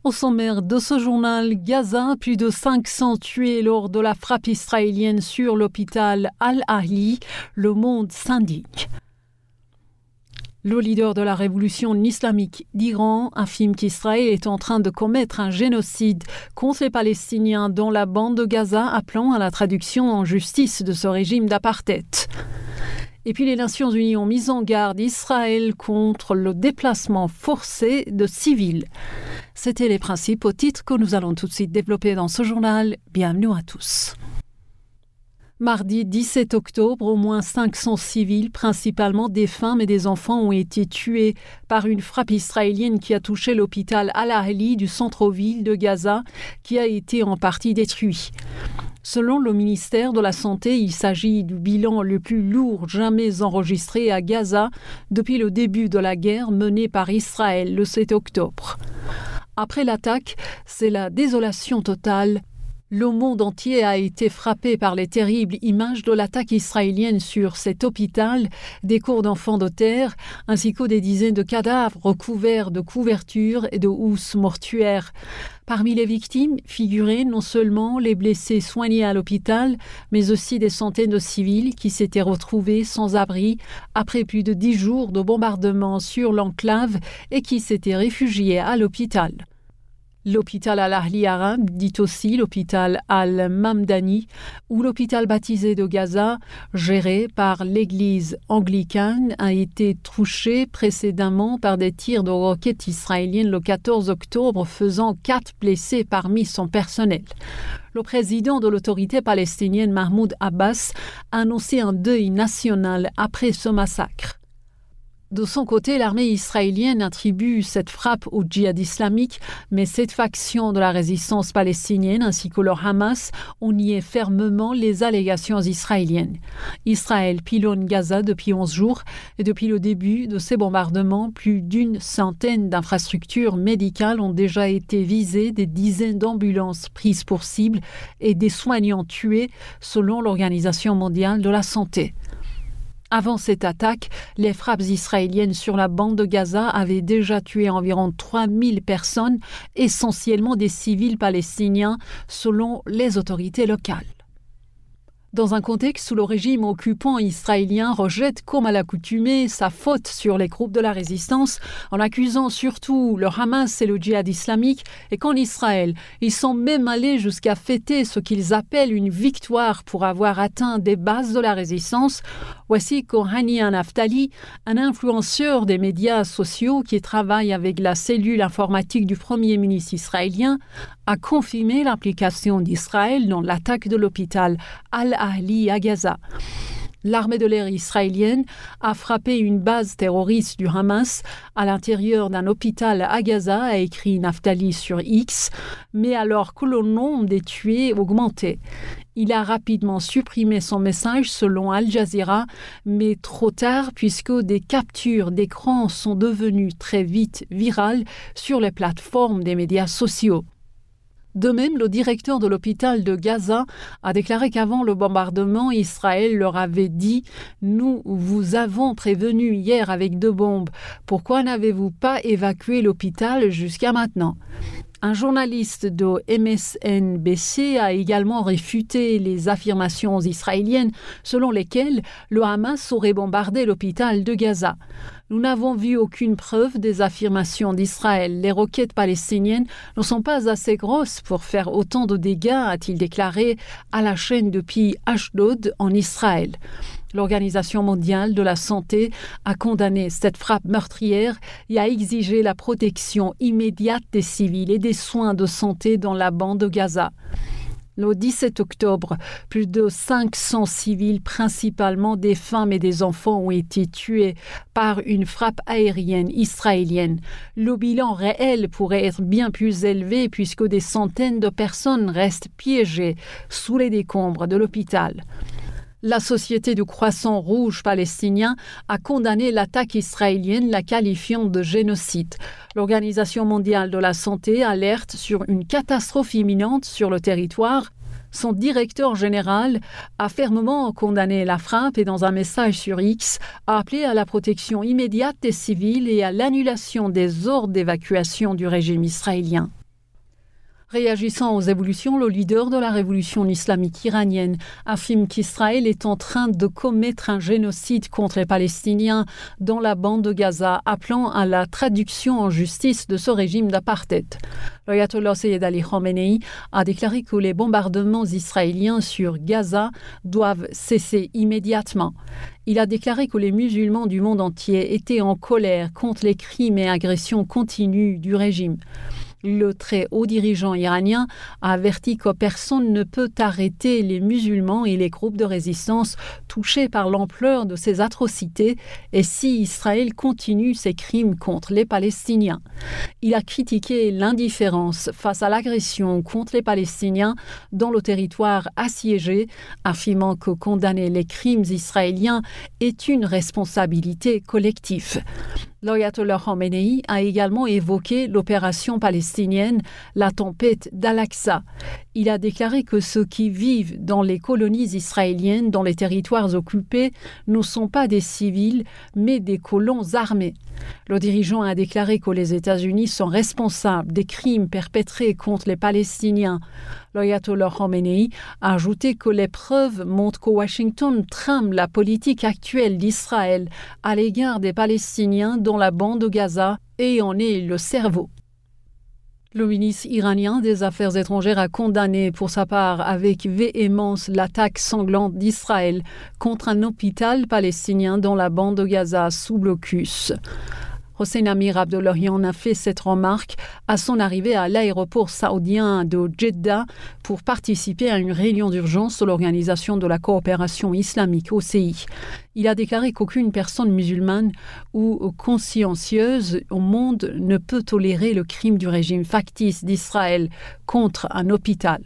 Au sommaire de ce journal, Gaza, plus de 500 tués lors de la frappe israélienne sur l'hôpital Al-Ahli. Le monde s'indigne. Le leader de la révolution islamique d'Iran affirme qu'Israël est en train de commettre un génocide contre les Palestiniens dans la bande de Gaza, appelant à la traduction en justice de ce régime d'apartheid. Et puis les Nations Unies ont mis en garde Israël contre le déplacement forcé de civils. C'était les principaux titres que nous allons tout de suite développer dans ce journal. Bienvenue à tous. Mardi 17 octobre, au moins 500 civils, principalement des femmes et des enfants, ont été tués par une frappe israélienne qui a touché l'hôpital Al-Ahli du centre-ville de Gaza, qui a été en partie détruit. Selon le ministère de la Santé, il s'agit du bilan le plus lourd jamais enregistré à Gaza depuis le début de la guerre menée par Israël le 7 octobre. Après l'attaque, c'est la désolation totale. Le monde entier a été frappé par les terribles images de l'attaque israélienne sur cet hôpital, des corps d'enfants de terre, ainsi que des dizaines de cadavres recouverts de couvertures et de housses mortuaires. Parmi les victimes figuraient non seulement les blessés soignés à l'hôpital, mais aussi des centaines de civils qui s'étaient retrouvés sans abri après plus de 10 jours de bombardements sur l'enclave et qui s'étaient réfugiés à l'hôpital. L'hôpital Al-Ahli arabe, dit aussi l'hôpital Al-Mamdani, ou l'hôpital baptisé de Gaza, géré par l'église anglicane, a été touché précédemment par des tirs de roquettes israéliennes le 14 octobre, faisant 4 blessés parmi son personnel. Le président de l'autorité palestinienne, Mahmoud Abbas, a annoncé un deuil national après ce massacre. De son côté, l'armée israélienne attribue cette frappe au djihad islamique, mais cette faction de la résistance palestinienne ainsi que le Hamas ont nié fermement les allégations israéliennes. Israël pilonne Gaza depuis 11 jours et depuis le début de ces bombardements, plus d'une centaine d'infrastructures médicales ont déjà été visées, des dizaines d'ambulances prises pour cible et des soignants tués selon l'Organisation mondiale de la santé. Avant cette attaque, les frappes israéliennes sur la bande de Gaza avaient déjà tué environ 3000 personnes, essentiellement des civils palestiniens, selon les autorités locales. Dans un contexte où le régime occupant israélien rejette comme à l'accoutumée sa faute sur les groupes de la résistance, en accusant surtout le Hamas et le djihad islamique, et qu'en Israël, ils sont même allés jusqu'à fêter ce qu'ils appellent une victoire pour avoir atteint des bases de la résistance, voici qu'Hania Naftali, un influenceur des médias sociaux qui travaille avec la cellule informatique du Premier ministre israélien, a confirmé l'implication d'Israël dans l'attaque de l'hôpital Al-Ahli à Gaza. L'armée de l'air israélienne a frappé une base terroriste du Hamas à l'intérieur d'un hôpital à Gaza, a écrit Naftali sur X, mais alors que le nombre des tués augmentait. Il a rapidement supprimé son message selon Al Jazeera, mais trop tard puisque des captures d'écran sont devenues très vite virales sur les plateformes des médias sociaux. De même, le directeur de l'hôpital de Gaza a déclaré qu'avant le bombardement, Israël leur avait dit « Nous vous avons prévenu hier avec 2 bombes. Pourquoi n'avez-vous pas évacué l'hôpital jusqu'à maintenant ?» Un journaliste de MSNBC a également réfuté les affirmations israéliennes selon lesquelles le Hamas aurait bombardé l'hôpital de Gaza. Nous n'avons vu aucune preuve des affirmations d'Israël. Les roquettes palestiniennes ne sont pas assez grosses pour faire autant de dégâts, a-t-il déclaré à la chaîne depuis Ashdod en Israël. L'Organisation mondiale de la santé a condamné cette frappe meurtrière et a exigé la protection immédiate des civils et des soins de santé dans la bande de Gaza. Le 17 octobre, plus de 500 civils, principalement des femmes et des enfants, ont été tués par une frappe aérienne israélienne. Le bilan réel pourrait être bien plus élevé puisque des centaines de personnes restent piégées sous les décombres de l'hôpital. La Société du Croissant Rouge palestinien a condamné l'attaque israélienne, la qualifiant de génocide. L'Organisation mondiale de la santé alerte sur une catastrophe imminente sur le territoire. Son directeur général a fermement condamné la frappe et dans un message sur X a appelé à la protection immédiate des civils et à l'annulation des ordres d'évacuation du régime israélien. Réagissant aux évolutions, le leader de la révolution islamique iranienne affirme qu'Israël est en train de commettre un génocide contre les Palestiniens dans la bande de Gaza, appelant à la traduction en justice de ce régime d'apartheid. L'ayatollah Sayyed Ali Khamenei a déclaré que les bombardements israéliens sur Gaza doivent cesser immédiatement. Il a déclaré que les musulmans du monde entier étaient en colère contre les crimes et agressions continues du régime. Le très haut dirigeant iranien a averti que personne ne peut arrêter les musulmans et les groupes de résistance touchés par l'ampleur de ces atrocités et si Israël continue ses crimes contre les Palestiniens. Il a critiqué l'indifférence face à l'agression contre les Palestiniens dans le territoire assiégé, affirmant que condamner les crimes israéliens est une responsabilité collective. L'ayatollah Khamenei a également évoqué l'opération palestinienne La Tempête d'Al-Aqsa. Il a déclaré que ceux qui vivent dans les colonies israéliennes, dans les territoires occupés, ne sont pas des civils, mais des colons armés. Le dirigeant a déclaré que les États-Unis sont responsables des crimes perpétrés contre les Palestiniens. L'ayatollah Khamenei a ajouté que les preuves montrent que Washington trame la politique actuelle d'Israël à l'égard des Palestiniens dans la bande de Gaza et en est le cerveau. Le ministre iranien des Affaires étrangères a condamné pour sa part avec véhémence l'attaque sanglante d'Israël contre un hôpital palestinien dans la bande de Gaza sous blocus. Hossein Amir Abdollahian a fait cette remarque à son arrivée à l'aéroport saoudien de Jeddah pour participer à une réunion d'urgence de l'Organisation de la coopération islamique OCI. Il a déclaré qu'aucune personne musulmane ou consciencieuse au monde ne peut tolérer le crime du régime factice d'Israël contre un hôpital.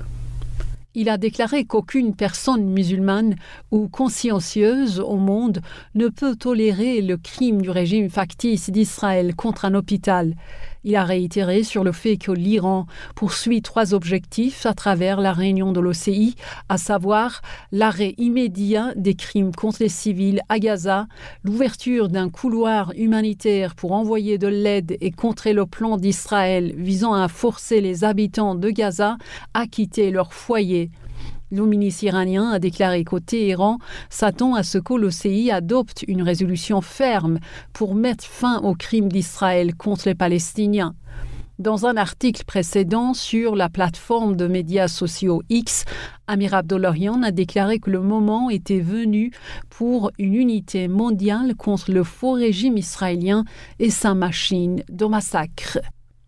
Il a déclaré qu'aucune personne musulmane ou consciencieuse au monde ne peut tolérer le crime du régime factice d'Israël contre un hôpital. Il a réitéré sur le fait que l'Iran poursuit 3 objectifs à travers la réunion de l'OCI, à savoir l'arrêt immédiat des crimes contre les civils à Gaza, l'ouverture d'un couloir humanitaire pour envoyer de l'aide et contrer le plan d'Israël visant à forcer les habitants de Gaza à quitter leur foyer. Le ministre iranien a déclaré qu'au Téhéran s'attend à ce que l'OCI adopte une résolution ferme pour mettre fin aux crimes d'Israël contre les Palestiniens. Dans un article précédent sur la plateforme de médias sociaux X, Amir Abdollahian a déclaré que le moment était venu pour une unité mondiale contre le faux régime israélien et sa machine de massacre.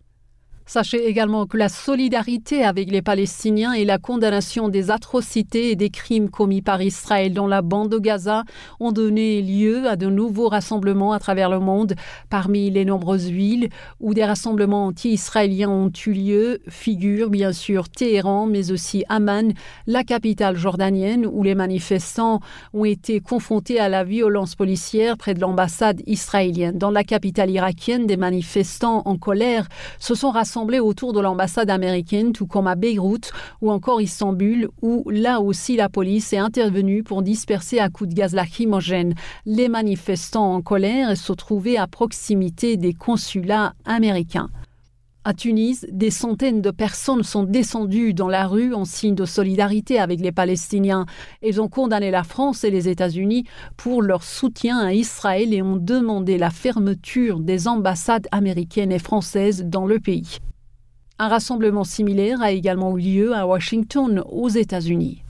Sachez également que la solidarité avec les Palestiniens et la condamnation des atrocités et des crimes commis par Israël dans la bande de Gaza ont donné lieu à de nouveaux rassemblements à travers le monde. Parmi les nombreuses villes où des rassemblements anti-israéliens ont eu lieu figurent bien sûr Téhéran, mais aussi Amman, la capitale jordanienne, où les manifestants ont été confrontés à la violence policière près de l'ambassade israélienne. Dans la capitale irakienne, des manifestants en colère se sont rassemblés autour de l'ambassade américaine, tout comme à Beyrouth ou encore Istanbul, où là aussi la police est intervenue pour disperser à coups de gaz lacrymogène les manifestants en colère et se trouvaient à proximité des consulats américains. À Tunis, des centaines de personnes sont descendues dans la rue en signe de solidarité avec les Palestiniens. Elles ont condamné la France et les États-Unis pour leur soutien à Israël et ont demandé la fermeture des ambassades américaines et françaises dans le pays. Un rassemblement similaire a également eu lieu à Washington, aux États-Unis.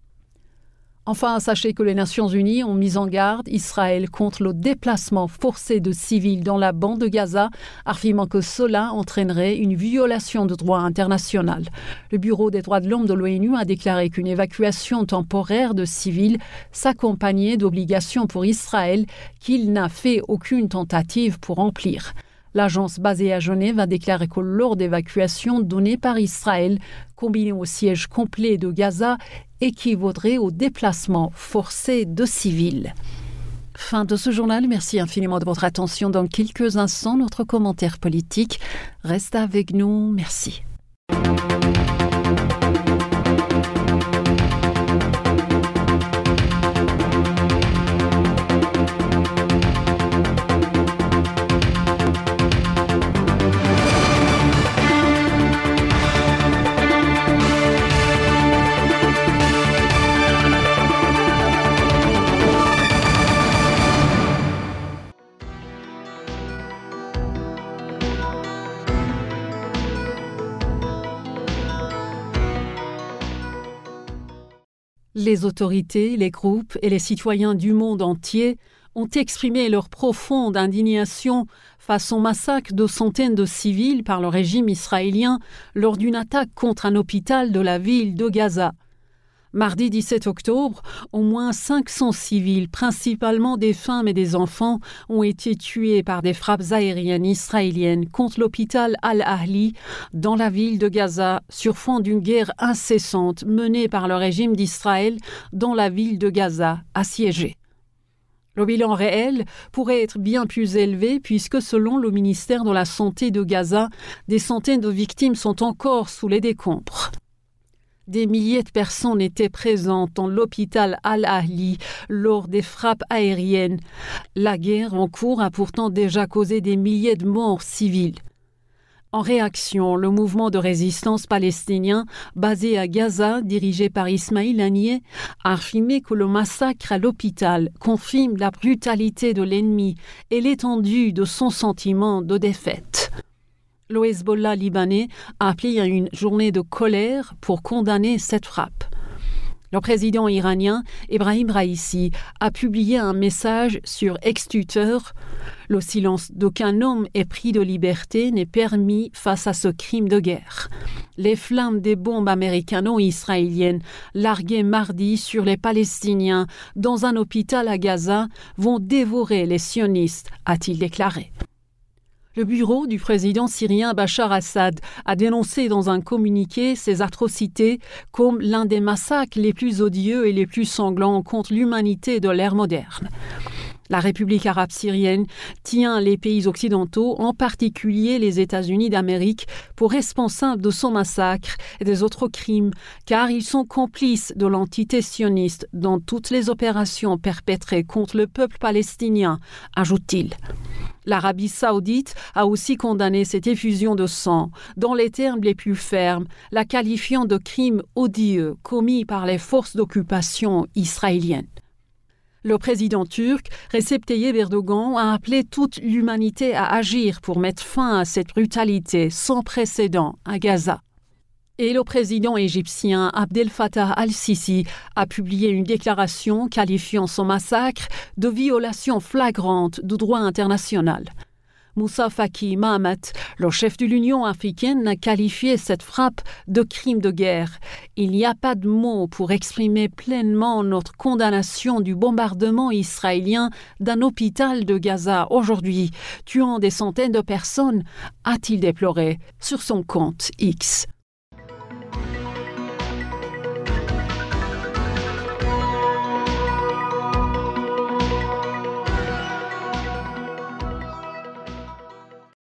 Enfin, sachez que les Nations Unies ont mis en garde Israël contre le déplacement forcé de civils dans la bande de Gaza, affirmant que cela entraînerait une violation du droit international. Le Bureau des droits de l'homme de l'ONU a déclaré qu'une évacuation temporaire de civils s'accompagnait d'obligations pour Israël qu'il n'a fait aucune tentative pour remplir. L'agence basée à Genève a déclaré que l'ordre d'évacuation donné par Israël, combiné au siège complet de Gaza, équivaudrait au déplacement forcé de civils. Fin de ce journal. Merci infiniment de votre attention. Dans quelques instants, notre commentaire politique. Reste avec nous. Merci. Les autorités, les groupes et les citoyens du monde entier ont exprimé leur profonde indignation face au massacre de centaines de civils par le régime israélien lors d'une attaque contre un hôpital de la ville de Gaza. Mardi 17 octobre, au moins 500 civils, principalement des femmes et des enfants, ont été tués par des frappes aériennes israéliennes contre l'hôpital Al-Ahli dans la ville de Gaza sur fond d'une guerre incessante menée par le régime d'Israël dans la ville de Gaza, assiégée. Le bilan réel pourrait être bien plus élevé puisque, selon le ministère de la Santé de Gaza, des centaines de victimes sont encore sous les décombres. Des milliers de personnes étaient présentes dans l'hôpital Al-Ahli lors des frappes aériennes. La guerre en cours a pourtant déjà causé des milliers de morts civiles. En réaction, le mouvement de résistance palestinien basé à Gaza, dirigé par Ismail Haniyeh, a affirmé que le massacre à l'hôpital confirme la brutalité de l'ennemi et l'étendue de son sentiment de défaite. Le Hezbollah libanais a appelé à une journée de colère pour condamner cette frappe. Le président iranien, Ebrahim Raïssi, a publié un message sur X-Twitter. Le silence d'aucun homme épris de liberté n'est permis face à ce crime de guerre. Les flammes des bombes américano-israéliennes larguées mardi sur les Palestiniens dans un hôpital à Gaza vont dévorer les sionistes, a-t-il déclaré. Le bureau du président syrien Bachar Assad a dénoncé dans un communiqué ces atrocités comme l'un des massacres les plus odieux et les plus sanglants contre l'humanité de l'ère moderne. La République arabe syrienne tient les pays occidentaux, en particulier les États-Unis d'Amérique, pour responsables de son massacre et des autres crimes, car ils sont complices de l'entité sioniste dans toutes les opérations perpétrées contre le peuple palestinien, ajoute-t-il. L'Arabie saoudite a aussi condamné cette effusion de sang, dans les termes les plus fermes, la qualifiant de crime odieux commis par les forces d'occupation israéliennes. Le président turc, Recep Tayyip Erdogan, a appelé toute l'humanité à agir pour mettre fin à cette brutalité sans précédent à Gaza. Et le président égyptien Abdel Fattah al-Sisi a publié une déclaration qualifiant son massacre de violation flagrante du droit international. Moussa Faki Mahamat, le chef de l'Union africaine, a qualifié cette frappe de crime de guerre. Il n'y a pas de mots pour exprimer pleinement notre condamnation du bombardement israélien d'un hôpital de Gaza aujourd'hui, tuant des centaines de personnes, a-t-il déploré sur son compte X.